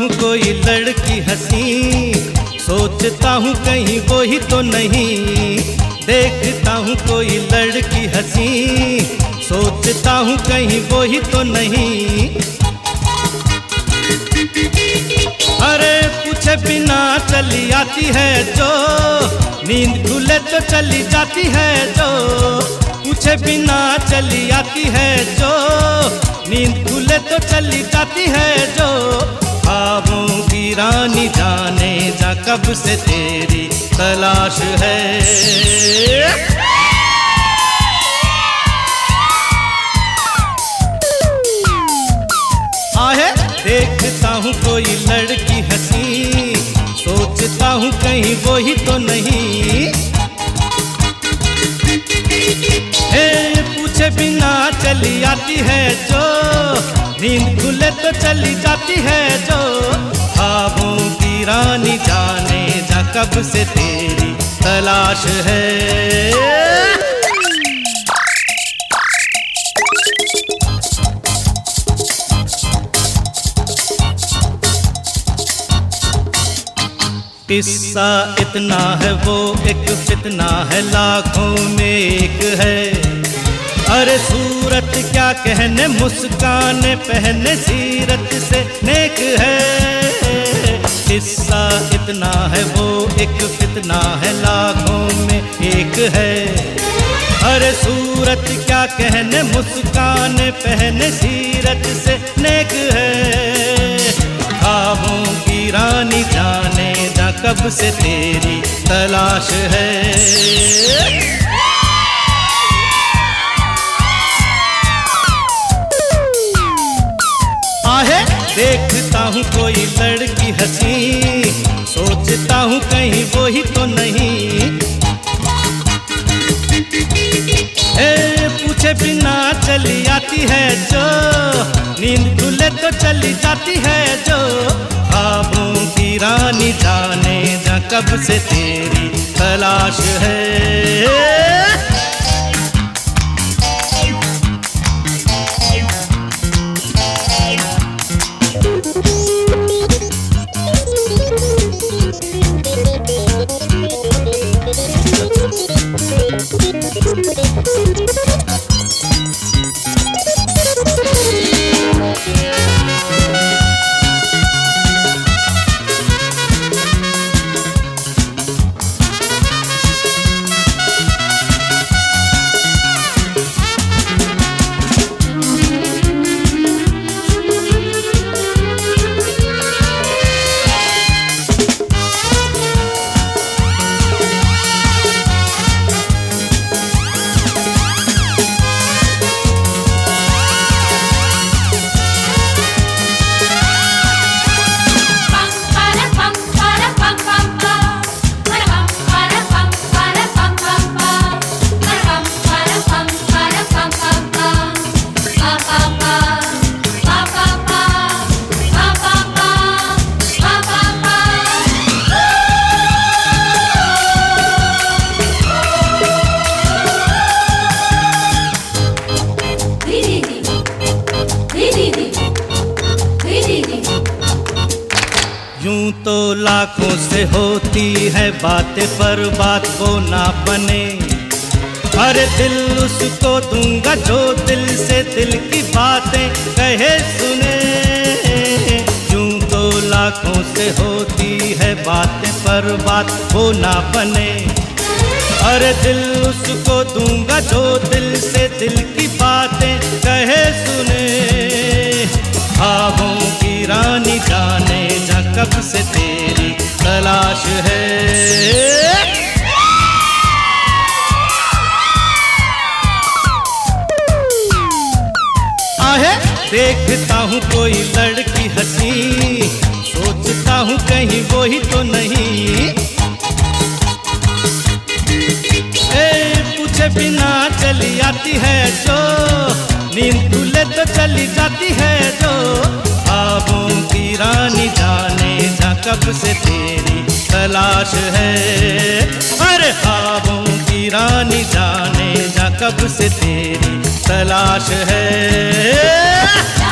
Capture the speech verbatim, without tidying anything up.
हूँ कोई लड़की हंसी, सोचता हूँ कहीं वो ही तो नहीं। देखता हूँ कोई लड़की हंसी, सोचता हूँ कहीं वो ही तो नहीं। अरे पूछे बिना चली आती है जो, नींद खुले तो चली जाती है जो। पूछे बिना चली आती है जो, नींद खुले तो चली जाती है जो। ख्वाबों की रानी जाने जा कब से तेरी तलाश है। आहे देखता हूँ कोई लड़की हंसी, सोचता हूँ कहीं वो ही तो नहीं। हे पूछे बिना चली आती है जो, नींद खुले तो चली जाती है जो। ख्वाबों की रानी जाने जा कब से तेरी तलाश है। किस्सा इतना है वो एक फितना है, लाखों में एक है। अरे सूरत क्या कहने, मुस्कान पहने सीरत से नेक है। किस्सा इतना है वो एक फितना है, लाखों में एक है। अरे सूरत क्या कहने, मुस्कान पहने सीरत से नेक है। ख्वाबों की रानी जाने जा कब से तेरी तलाश है। आहे देखता हूँ कोई लड़की हंसी, सोचता हूँ कहीं वो ही तो नहीं। हे पूछे बिना चली आती है जो, नींद खुले तो चली जाती है जो। ख्वाबों की रानी जाने जा कब से तेरी तलाश है। यूं तो लाखों से होती है बातें, पर बात वो ना बने। अरे दिल उसको दूंगा जो दिल से दिल की बातें कहे सुने। यूं तो लाखों से होती है बातें, पर बात वो ना बने। अरे दिल उसको दूंगा जो दिल से दिल की बातें कहे सुने। ख्वाबों की रानी जाने जा कब से तेरी तलाश है। आहे देखता हूँ कोई लड़की हंसी, सोचता हूँ कहीं वो ही तो नहीं। ए पूछे बिना चली आती है जो, नींद खुले तो चली जाती है जो। ख्वाबों की रानी जाने जा कब से तेरी तलाश है। अरे ख्वाबों की रानी जाने जा कब से तेरी तलाश है।